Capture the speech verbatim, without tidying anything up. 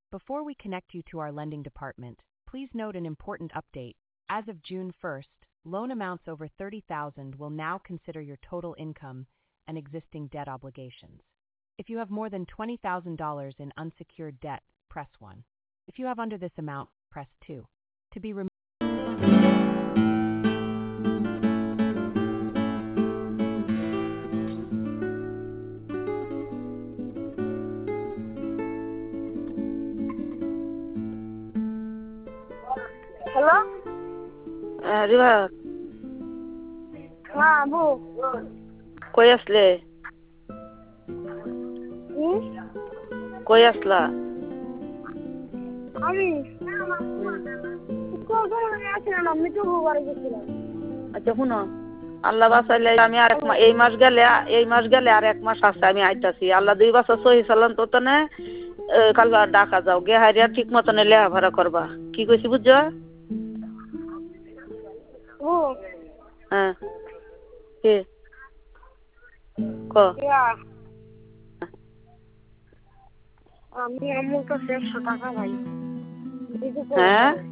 Before we connect you to our lending department, please note an important update. As of June first, loan amounts over thirty thousand dollars will now consider your total income and existing debt obligations. If you have more than twenty thousand dollars in unsecured debt, press one. If you have under this amount, press two. To be removed. Hello Riba হ্যাঁ আবু কই আসলে হুম? কই আসলা আমি কখন আসছিলাম আমি তো ঘরে গেছিলাম। আচ্ছা শুনো আল্লাহ বাঁচাইলে আমি আর এক মাস এই মাস গেলে এই মাস গেলে আর এক মাস আছে আমি আইতাছি আল্লাহ দুই বছর সহি চালান তো তনে কাল ডাকা যাও গে হারিয়া ঠিক মতনে লেখাপড়া করবা কি কইছি বুঝছো ও হ্যাঁ কি ক ইয়া, আমি আমার কাছে একশো টাকা ভাই হ্যাঁ